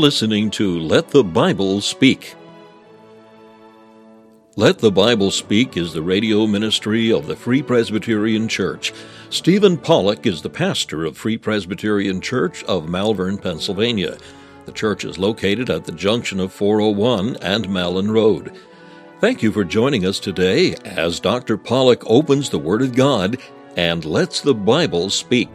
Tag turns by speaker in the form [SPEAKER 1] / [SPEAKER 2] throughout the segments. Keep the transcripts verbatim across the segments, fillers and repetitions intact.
[SPEAKER 1] listening to Let the Bible Speak. Let the Bible Speak is the radio ministry of the Free Presbyterian Church. Stephen Pollock is the pastor of Free Presbyterian Church of Malvern, Pennsylvania. The church is located at the junction of four oh one and Malin Road. Thank you for joining us today as Doctor Pollock opens the Word of God and lets the Bible speak.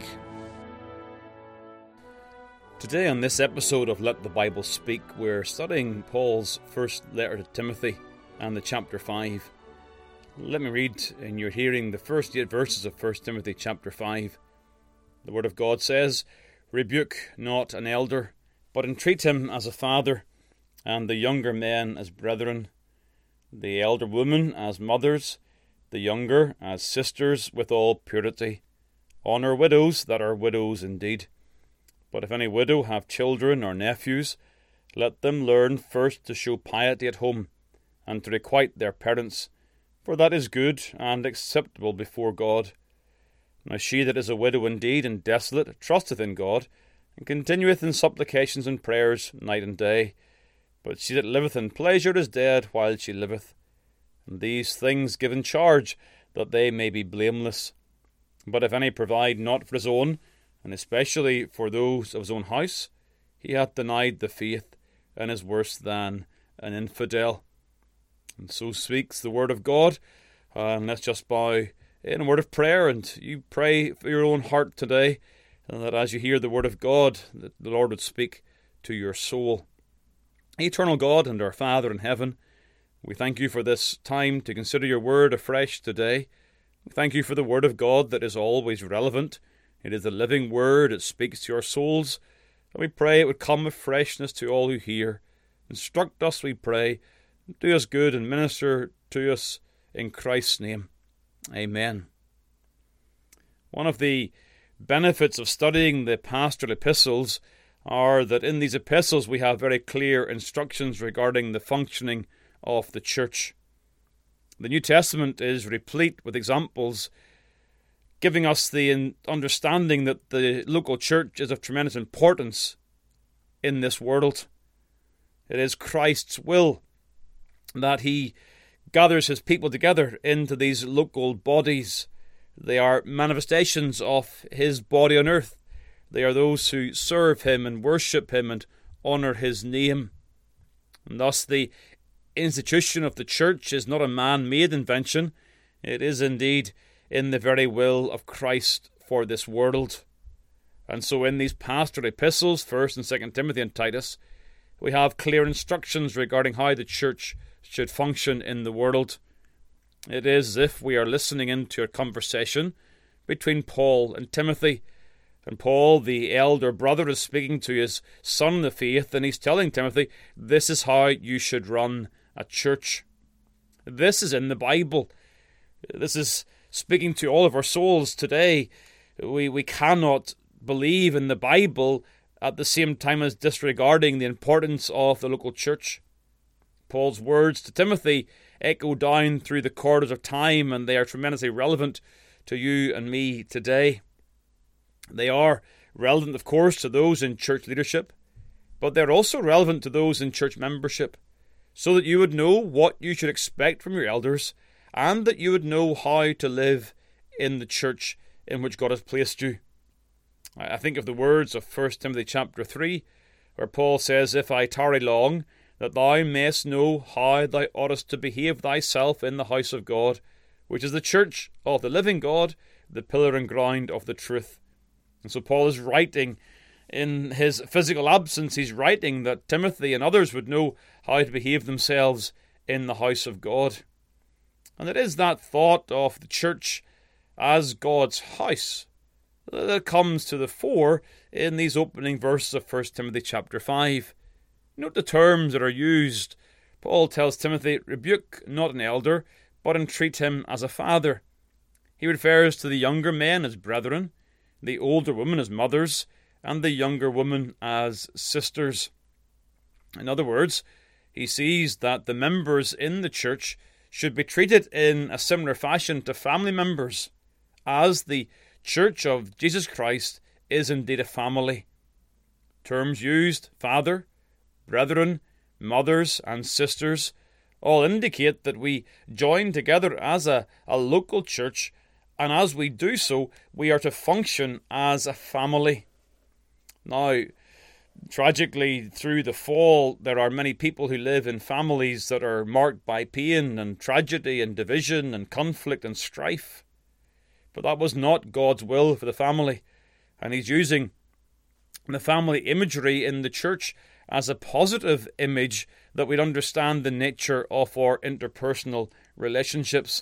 [SPEAKER 2] Today on this episode of Let the Bible Speak, we're studying Paul's first letter to Timothy and the chapter five. Let me read in your hearing the first eight verses of First Timothy chapter five. The Word of God says, "Rebuke not an elder, but entreat him as a father, and the younger men as brethren, the elder women as mothers, the younger as sisters with all purity. Honour widows that are widows indeed. But if any widow have children or nephews, let them learn first to show piety at home, and to requite their parents, for that is good and acceptable before God. Now she that is a widow indeed and desolate trusteth in God, and continueth in supplications and prayers night and day. But she that liveth in pleasure is dead while she liveth. And these things give in charge, that they may be blameless. But if any provide not for his own, and especially for those of his own house, he hath denied the faith, and is worse than an infidel." And so speaks the Word of God. Uh, and let's just bow in a word of prayer, and you pray for your own heart today, and that as you hear the Word of God, that the Lord would speak to your soul. Eternal God and our Father in heaven, we thank you for this time to consider your Word afresh today. We thank you for the Word of God that is always relevant. It is the living Word. It speaks to our souls. And we pray it would come with freshness to all who hear. Instruct us, we pray. Do us good and minister to us in Christ's name. Amen. One of the benefits of studying the pastoral epistles are that in these epistles we have very clear instructions regarding the functioning of the church. The New Testament is replete with examples giving us the understanding that the local church is of tremendous importance in this world. It is Christ's will that he gathers his people together into these local bodies. They are manifestations of his body on earth. They are those who serve him and worship him and honour his name. And thus the institution of the church is not a man-made invention. It is indeed in the very will of Christ for this world. And so in these pastoral epistles, First and Second Timothy and Titus, we have clear instructions regarding how the church should function in the world. It is as if we are listening into a conversation between Paul and Timothy. And Paul, the elder brother, is speaking to his son in the faith, and he's telling Timothy, this is how you should run a church. This is in the Bible. This is speaking to all of our souls today. We, we cannot believe in the Bible at the same time as disregarding the importance of the local church. Paul's words to Timothy echo down through the corridors of time, and they are tremendously relevant to you and me today. They are relevant, of course, to those in church leadership, but they're also relevant to those in church membership, so that you would know what you should expect from your elders, and that you would know how to live in the church in which God has placed you. I think of the words of First Timothy chapter three, where Paul says, "If I tarry long, that thou mayest know how thou oughtest to behave thyself in the house of God, which is the church of the living God, the pillar and ground of the truth." And so Paul is writing in his physical absence. He's writing that Timothy and others would know how to behave themselves in the house of God. And it is that thought of the church as God's house that comes to the fore in these opening verses of First Timothy chapter five. Note the terms that are used. Paul tells Timothy, "Rebuke not an elder, but entreat him as a father." He refers to the younger men as brethren, the older women as mothers, and the younger women as sisters. In other words, he sees that the members in the church should be treated in a similar fashion to family members, as the Church of Jesus Christ is indeed a family. Terms used, father, brethren, mothers and sisters, all indicate that we join together as a, a local church, and as we do so, we are to function as a family. Now, tragically, through the fall, there are many people who live in families that are marked by pain and tragedy and division and conflict and strife. But that was not God's will for the family, and He's using the family imagery in the church as a positive image that we'd understand the nature of our interpersonal relationships.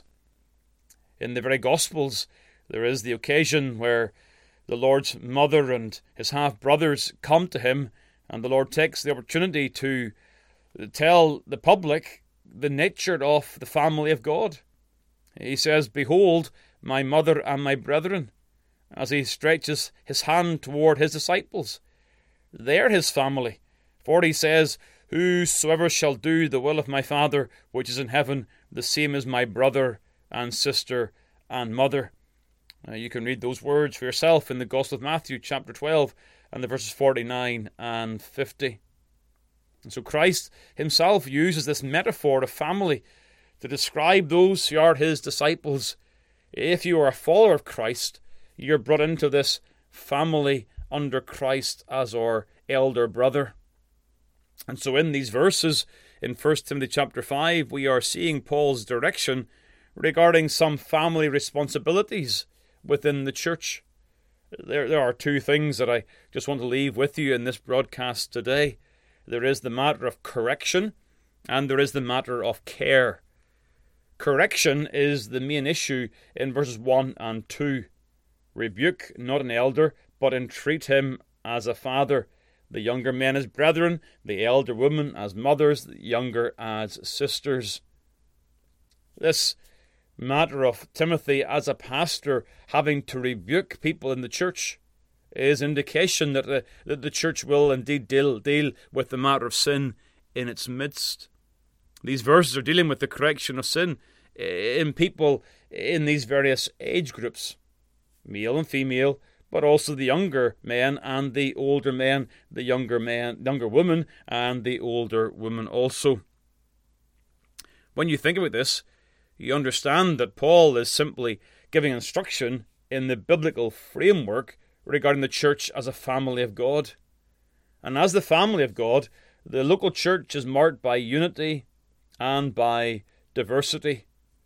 [SPEAKER 2] In the very Gospels, there is the occasion where the Lord's mother and his half-brothers come to him, and the Lord takes the opportunity to tell the public the nature of the family of God. He says, "Behold, my mother and my brethren," as he stretches his hand toward his disciples. They're his family. For he says, "Whosoever shall do the will of my Father which is in heaven, the same is my brother and sister and mother." Uh, you can read those words for yourself in the Gospel of Matthew, chapter twelve, and the verses forty-nine and fifty. And so Christ himself uses this metaphor of family to describe those who are his disciples. If you are a follower of Christ, you're brought into this family under Christ as our elder brother. And so in these verses, in First Timothy chapter five, we are seeing Paul's direction regarding some family responsibilities within the church. There, there are two things that I just want to leave with you in this broadcast today. There is the matter of correction, and there is the matter of care. Correction is the main issue in verses one and two. Rebuke not an elder, but entreat him as a father. The younger men as brethren, the elder women as mothers, the younger as sisters. This matter of Timothy as a pastor having to rebuke people in the church is indication that the, that the church will indeed deal, deal with the matter of sin in its midst. These verses are dealing with the correction of sin in people in these various age groups, male and female, but also the younger men and the older men, the younger men, younger women and the older women also. When you think about this, you understand that Paul is simply giving instruction in the biblical framework regarding the church as a family of God. And as the family of God, the local church is marked by unity and by diversity.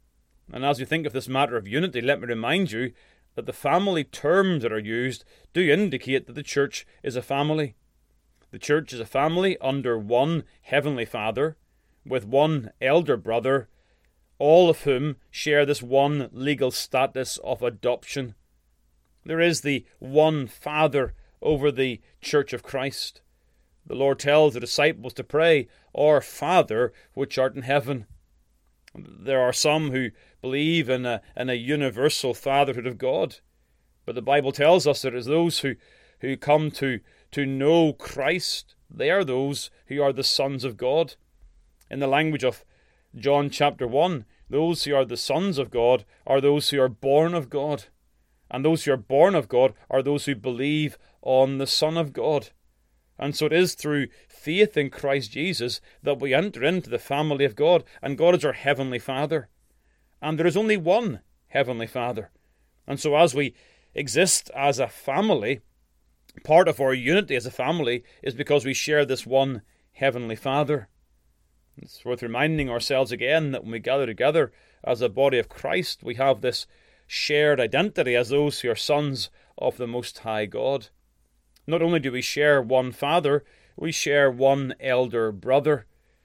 [SPEAKER 2] And as you think of this matter of unity, let me remind you that the family terms that are used do indicate that the church is a family. The church is a family under one heavenly Father, with one elder brother, all of whom share this one legal status of adoption. There is the one Father over the Church of Christ. The Lord tells the disciples to pray, "Our Father which art in heaven." There are some who believe in a, in a universal fatherhood of God. But the Bible tells us that it is those who, who come to, to know Christ, they are those who are the sons of God. In the language of John chapter one, those who are the sons of God are those who are born of God. And those who are born of God are those who believe on the Son of God. And so it is through faith in Christ Jesus that we enter into the family of God, and God is our heavenly Father. And there is only one heavenly Father. And so as we exist as a family, part of our unity as a family is because we share this one heavenly Father. It's worth reminding ourselves again that when we gather together as a body of Christ, we have this shared identity as those who are sons of the Most High God. Not only do we share one Father, we share one elder brother.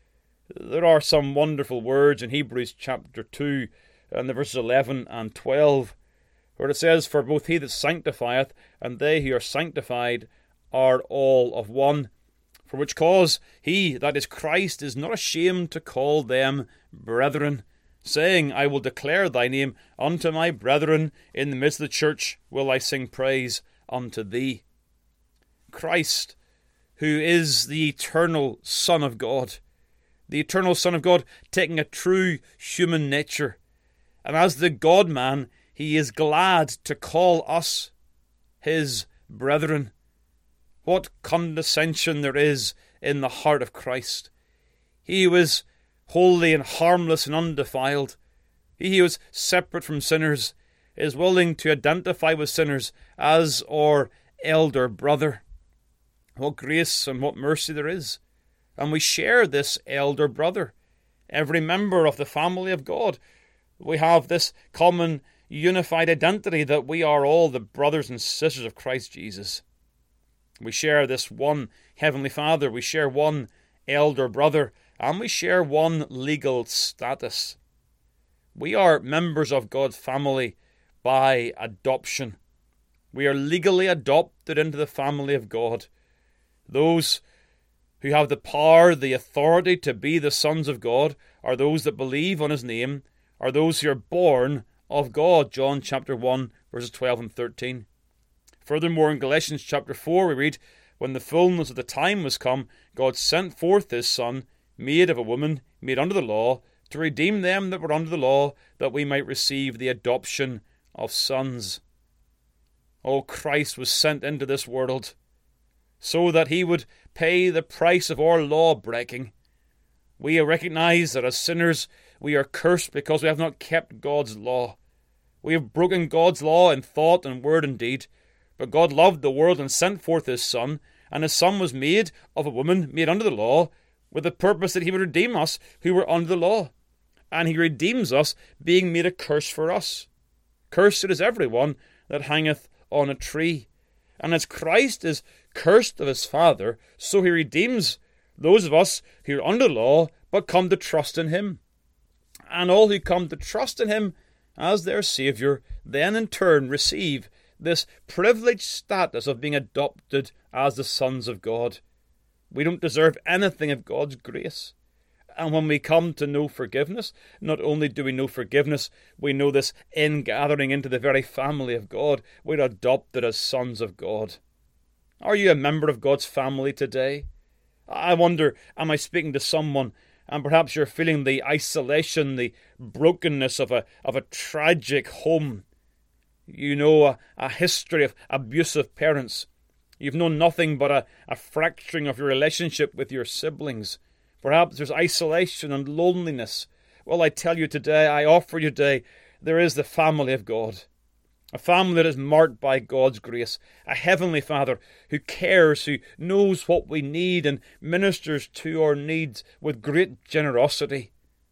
[SPEAKER 2] There are some wonderful words in Hebrews chapter two and the verses eleven and twelve, where it says, "For both he that sanctifieth and they who are sanctified are all of one. For which cause he, that is Christ, is not ashamed to call them brethren, saying, I will declare thy name unto my brethren. In the midst of the church will I sing praise unto thee." Christ, who is the eternal Son of God, the eternal Son of God taking a true human nature, and as the God-man, he is glad to call us his brethren. What condescension there is in the heart of Christ. He who is holy and harmless and undefiled, he who is separate from sinners, is willing to identify with sinners as our elder brother. What grace and what mercy there is. And we share this elder brother. Every member of the family of God, we have this common unified identity that we are all the brothers and sisters of Christ Jesus. We share this one Heavenly Father, we share one elder brother, and we share one legal status. We are members of God's family by adoption. We are legally adopted into the family of God. Those who have the power, the authority to be the sons of God are those that believe on his name, are those who are born of God. John chapter one, verses twelve and thirteen. Furthermore, in Galatians chapter four, we read, when the fullness of the time was come, God sent forth his Son, made of a woman, made under the law, to redeem them that were under the law, that we might receive the adoption of sons. Oh, Christ was sent into this world so that he would pay the price of our law-breaking. We recognize that as sinners we are cursed because we have not kept God's law. We have broken God's law in thought and word and deed. But God loved the world and sent forth his Son, and his Son was made of a woman made under the law, with the purpose that he would redeem us who were under the law. And he redeems us, being made a curse for us. Cursed is everyone that hangeth on a tree. And as Christ is cursed of his Father, so he redeems those of us who are under the law, but come to trust in him. And all who come to trust in him as their Saviour, then in turn receive this privileged status of being adopted as the sons of God. We don't deserve anything of God's grace. And when we come to know forgiveness, not only do we know forgiveness, we know this ingathering into the very family of God. We're adopted as sons of God. Are you a member of God's family today? I wonder, am I speaking to someone, and perhaps you're feeling the isolation, the brokenness of a, of a tragic home. You know a, a history of abusive parents. You've known nothing but a, a fracturing of your relationship with your siblings. Perhaps there's isolation and loneliness. Well, I tell you today, I offer you today, there is the family of God. A family that is marked by God's grace. A heavenly Father who cares, who knows what we need and ministers to our needs with great generosity.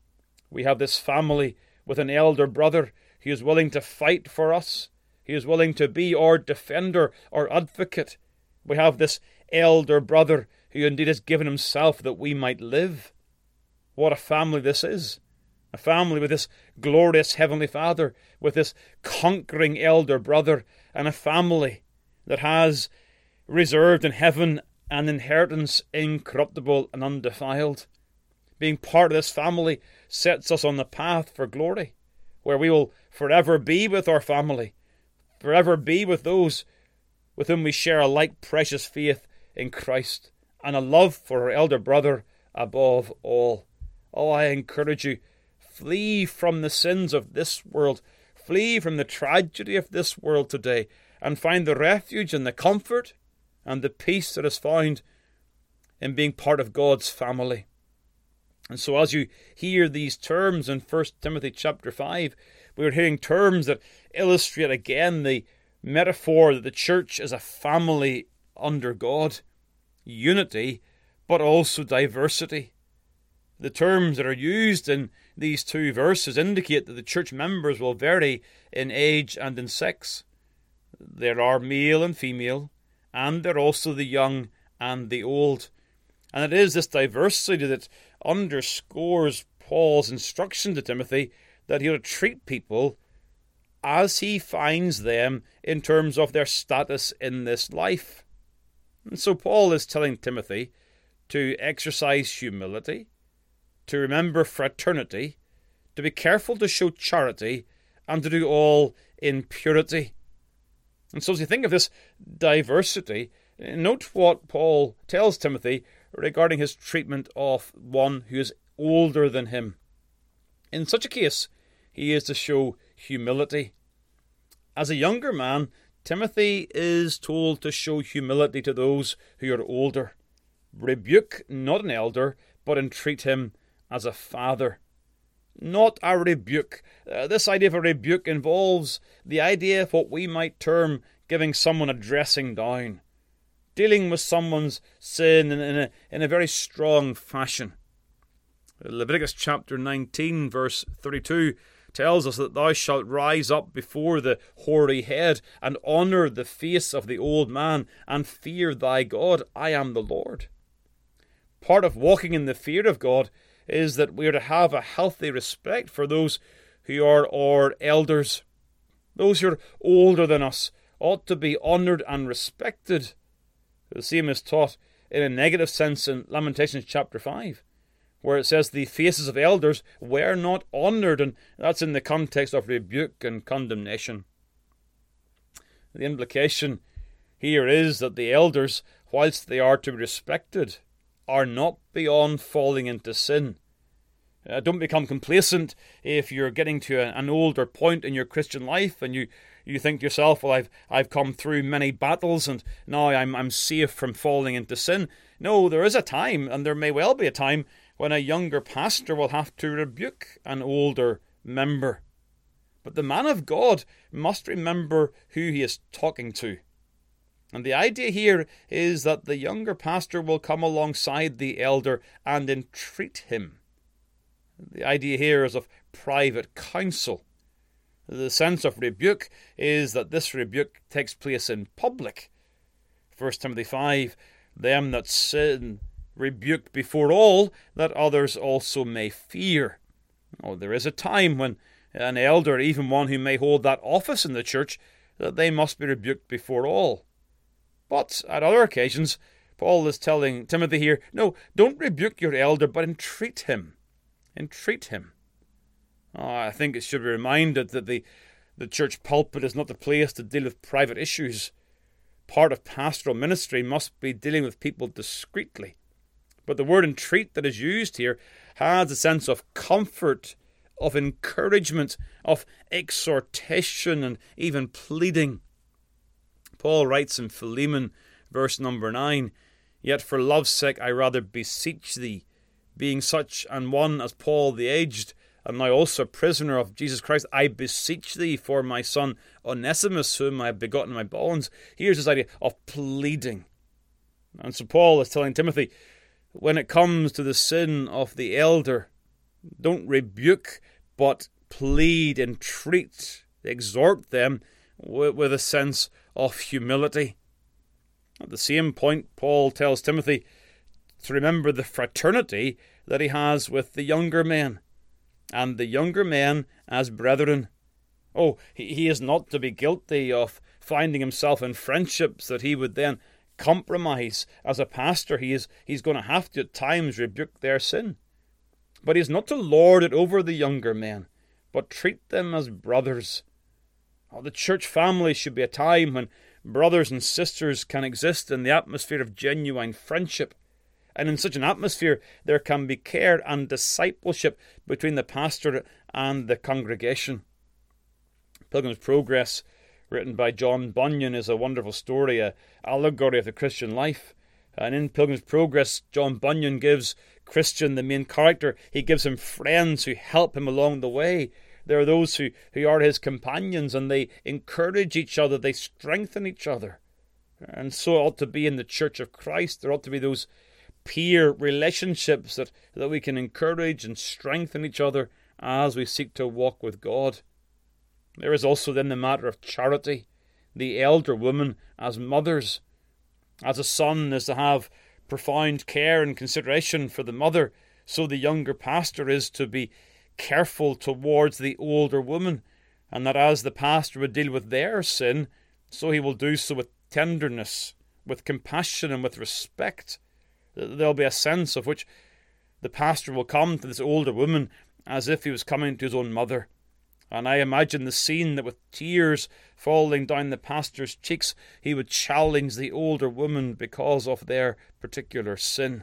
[SPEAKER 2] We have this family with an elder brother who is willing to fight for us. He is willing to be our defender, our advocate. We have this elder brother who indeed has given himself that we might live. What a family this is. A family with this glorious Heavenly Father, with this conquering elder brother, and a family that has reserved in heaven an inheritance incorruptible and undefiled. Being part of this family sets us on the path for glory, where we will forever be with our family, forever be with those with whom we share a like precious faith in Christ, and a love for our elder brother above all. Oh, I encourage you, flee from the sins of this world, flee from the tragedy of this world today, and find the refuge and the comfort and the peace that is found in being part of God's family. And so as you hear these terms in First Timothy chapter five, we are hearing terms that illustrate again the metaphor that the church is a family under God. Unity, but also diversity. The terms that are used in these two verses indicate that the church members will vary in age and in sex. There are male and female, and there are also the young and the old. And it is this diversity that underscores Paul's instruction to Timothy that he ought to treat people as he finds them in terms of their status in this life. And so Paul is telling Timothy to exercise humility, to remember fraternity, to be careful to show charity, and to do all in purity. And so as you think of this diversity, note what Paul tells Timothy regarding his treatment of one who is older than him. In such a case, he is to show humility. As a younger man, Timothy is told to show humility to those who are older. rebuke not an elder, but entreat him as a father. Not a rebuke. Uh, this idea of a rebuke involves the idea of what we might term giving someone a dressing down, dealing with someone's sin in, in, a, in a very strong fashion. Leviticus chapter nineteen, verse thirty-two, tells us that thou shalt rise up before the hoary head and honour the face of the old man and fear thy God. I am the Lord. Part of walking in the fear of God is that we are to have a healthy respect for those who are our elders. Those who are older than us ought to be honoured and respected. The same is taught in a negative sense in Lamentations chapter five, where it says the faces of elders were not honoured, and that's in the context of rebuke and condemnation. The implication here is that the elders, whilst they are to be respected, are not beyond falling into sin. Uh, don't become complacent if you're getting to a, an older point in your Christian life and you, you think to yourself, well, I've I've come through many battles and now I'm I'm safe from falling into sin. No, there is a time, and there may well be a time, when a younger pastor will have to rebuke an older member. But the man of God must remember who he is talking to. And the idea here is that the younger pastor will come alongside the elder and entreat him. The idea here is of private counsel. The sense of rebuke is that this rebuke takes place in public. First Timothy five, them that sin rebuke before all, that others also may fear. Oh, there is a time when an elder, even one who may hold that office in the church, that they must be rebuked before all. But at other occasions, Paul is telling Timothy here, no, don't rebuke your elder, but entreat him. Entreat him. Oh, I think it should be reminded that the, the church pulpit is not the place to deal with private issues. Part of pastoral ministry must be dealing with people discreetly. But the word entreat that is used here has a sense of comfort, of encouragement, of exhortation, and even pleading. Paul writes in Philemon, verse number nine, Yet for love's sake I rather beseech thee, being such an one as Paul the aged, and now also a prisoner of Jesus Christ, I beseech thee for my son Onesimus, whom I have begotten in my bonds. Here's this idea of pleading. And so Paul is telling Timothy, when it comes to the sin of the elder, don't rebuke, but plead, entreat, exhort them with, with a sense of humility. At the same point, Paul tells Timothy to remember the fraternity that he has with the younger men, and the younger men as brethren. Oh, he, he is not to be guilty of finding himself in friendships that he would then compromise. As a pastor, he is he's going to have to at times rebuke their sin. But he is not to lord it over the younger men, but treat them as brothers. Oh, the church family should be a time when brothers and sisters can exist in the atmosphere of genuine friendship. And in such an atmosphere, there can be care and discipleship between the pastor and the congregation. Pilgrim's Progress, written by John Bunyan, is a wonderful story, an allegory of the Christian life. And in Pilgrim's Progress, John Bunyan gives Christian the main character. He gives him friends who help him along the way. There are those who, who are his companions, and they encourage each other, they strengthen each other. And so it ought to be in the Church of Christ. There ought to be those peer relationships that, that we can encourage and strengthen each other as we seek to walk with God. There is also then the matter of charity. The elder women as mothers. As a son is to have profound care and consideration for the mother, so the younger pastor is to be careful towards the older woman, and that as the pastor would deal with their sin, so he will do so with tenderness, with compassion, and with respect. There'll be a sense of which the pastor will come to this older woman as if he was coming to his own mother. And I imagine the scene that with tears falling down the pastor's cheeks, he would challenge the older woman because of their particular sin.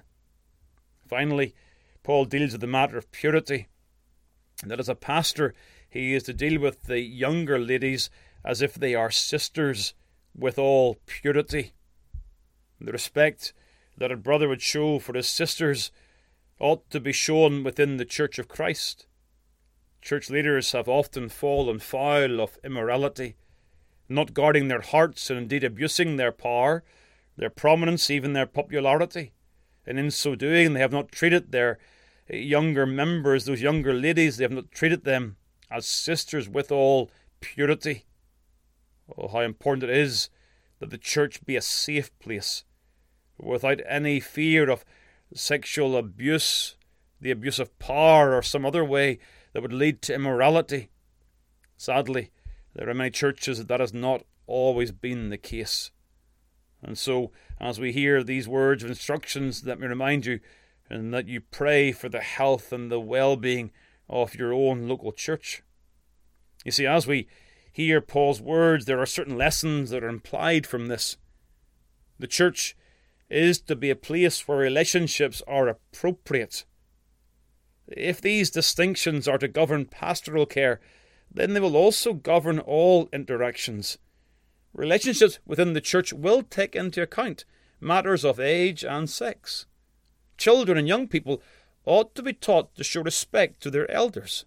[SPEAKER 2] Finally, Paul deals with the matter of purity. That as a pastor, he is to deal with the younger ladies as if they are sisters with all purity. The respect that a brother would show for his sisters ought to be shown within the Church of Christ. Church leaders have often fallen foul of immorality, not guarding their hearts and indeed abusing their power, their prominence, even their popularity. And in so doing, they have not treated their younger members, those younger ladies, they have not treated them as sisters with all purity. Oh, how important it is that the church be a safe place, without any fear of sexual abuse, the abuse of power, or some other way that would lead to immorality. Sadly, there are many churches that that has not always been the case. And so, as we hear these words of instructions, let me remind you, and that you pray for the health and the well-being of your own local church. You see, as we hear Paul's words, there are certain lessons that are implied from this. The church is to be a place where relationships are appropriate. If these distinctions are to govern pastoral care, then they will also govern all interactions. Relationships within the church will take into account matters of age and sex. Children and young people ought to be taught to show respect to their elders.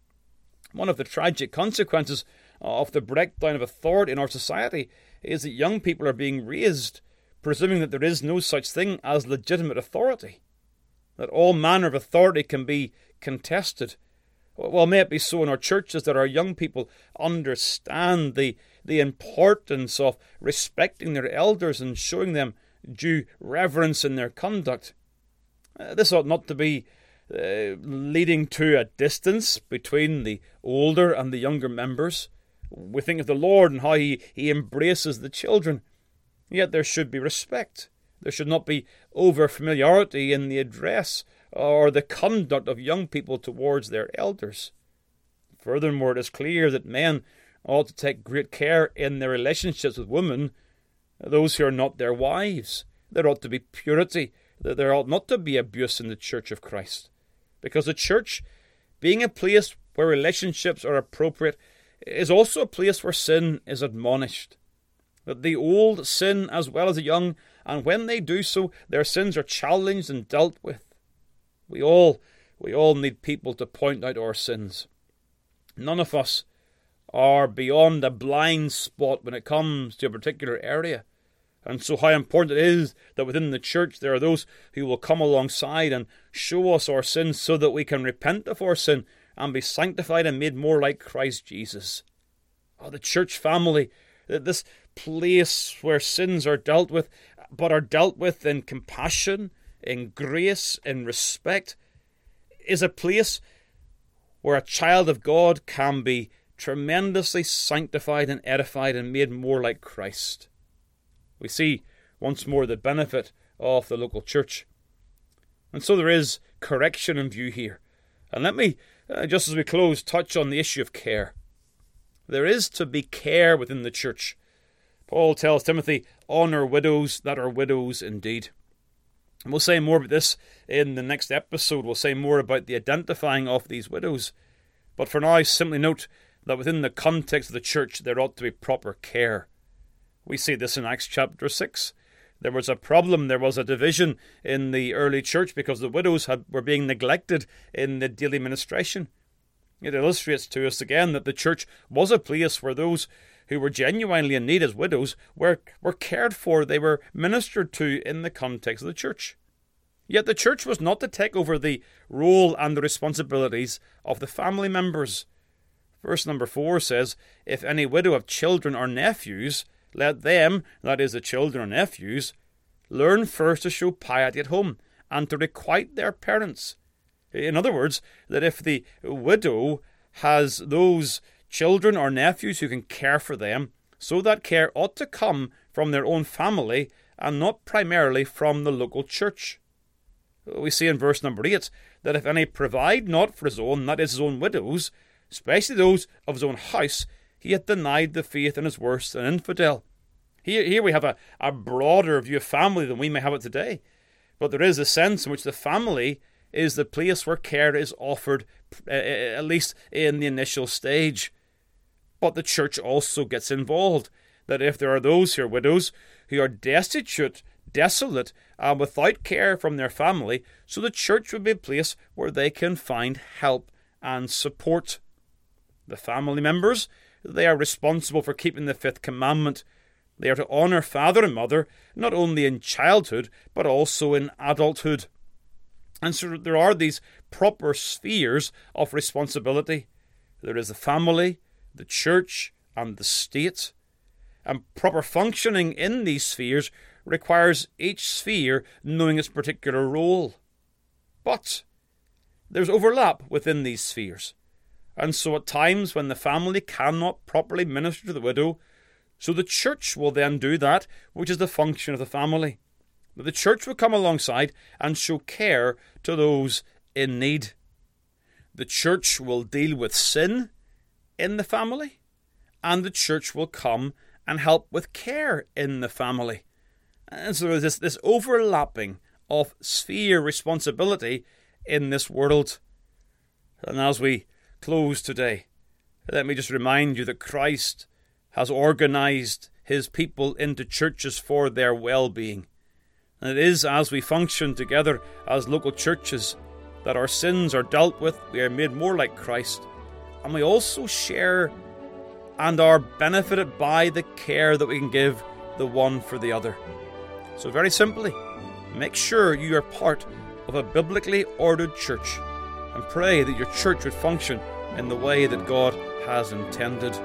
[SPEAKER 2] One of the tragic consequences of the breakdown of authority in our society is that young people are being raised presuming that there is no such thing as legitimate authority, that all manner of authority can be contested. Well, may it be so in our churches that our young people understand the, the importance of respecting their elders and showing them due reverence in their conduct. Uh, this ought not to be uh, leading to a distance between the older and the younger members. We think of the Lord and how he, he embraces the children. Yet there should be respect. There should not be over-familiarity in the address or the conduct of young people towards their elders. Furthermore, it is clear that men ought to take great care in their relationships with women, those who are not their wives. There ought to be purity. There ought not to be abuse in the Church of Christ. Because the church, being a place where relationships are appropriate, is also a place where sin is admonished. That the old sin as well as the young, and when they do so, their sins are challenged and dealt with. We all, we all need people to point out our sins. None of us are beyond a blind spot when it comes to a particular area. And so how important it is that within the church there are those who will come alongside and show us our sins so that we can repent of our sin and be sanctified and made more like Christ Jesus. Oh, the church family, this place where sins are dealt with, but are dealt with in compassion, in grace, in respect, is a place where a child of God can be tremendously sanctified and edified and made more like Christ. We see once more the benefit of the local church. And so there is correction in view here. And let me, uh, just as we close, touch on the issue of care. There is to be care within the church. Paul tells Timothy, honour widows that are widows indeed. And we'll say more about this in the next episode. We'll say more about the identifying of these widows. But for now, simply note that within the context of the church, there ought to be proper care. We see this in Acts chapter six. There was a problem, there was a division in the early church because the widows had, were being neglected in the daily ministration. It illustrates to us again that the church was a place where those who were genuinely in need as widows were, were cared for, they were ministered to in the context of the church. Yet the church was not to take over the role and the responsibilities of the family members. Verse number four says, if any widow have children or nephews, let them, that is the children or nephews, learn first to show piety at home and to requite their parents. In other words, that if the widow has those children or nephews who can care for them, so that care ought to come from their own family and not primarily from the local church. We see in verse number eight that if any provide not for his own, that is his own widows, especially those of his own house, he hath denied the faith and is worse than an infidel. Here, here we have a, a broader view of family than we may have it today. But there is a sense in which the family is the place where care is offered, uh, at least in the initial stage. But the church also gets involved. That if there are those who are widows who are destitute, desolate and without care from their family, so the church would be a place where they can find help and support. The family members, they are responsible for keeping the fifth commandment. They are to honour father and mother, not only in childhood, but also in adulthood. And so there are these proper spheres of responsibility. There is the family, the church, and the state. And proper functioning in these spheres requires each sphere knowing its particular role. But there's overlap within these spheres. And so at times when the family cannot properly minister to the widow, so the church will then do that, which is the function of the family. The church will come alongside and show care to those in need. The church will deal with sin in the family, and the church will come and help with care in the family. And so there's this, this overlapping of sphere responsibility in this world. And as we close today, let me just remind you that Christ has organised his people into churches for their well-being. And it is as we function together as local churches that our sins are dealt with, we are made more like Christ, and we also share and are benefited by the care that we can give the one for the other. So very simply, make sure you are part of a biblically ordered church and pray that your church would function in the way that God has intended.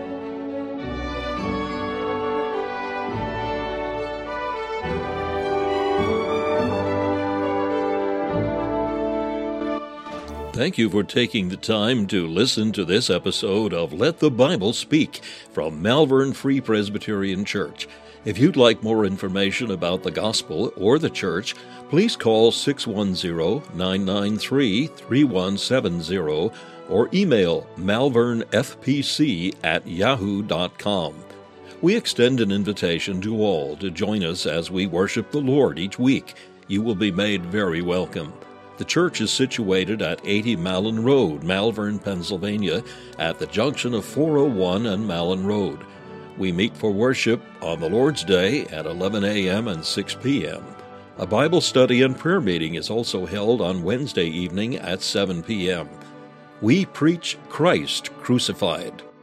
[SPEAKER 1] Thank you for taking the time to listen to this episode of Let the Bible Speak from Malvern Free Presbyterian Church. If you'd like more information about the gospel or the church, please call six one zero, nine nine three, three one seven zero or email malvernfpc at yahoo dot com. We extend an invitation to all to join us as we worship the Lord each week. You will be made very welcome. The church is situated at eighty Malin Road, Malvern, Pennsylvania, at the junction of four oh one and Malin Road. We meet for worship on the Lord's Day at eleven a.m. and six p.m. A Bible study and prayer meeting is also held on Wednesday evening at seven p.m. We preach Christ crucified.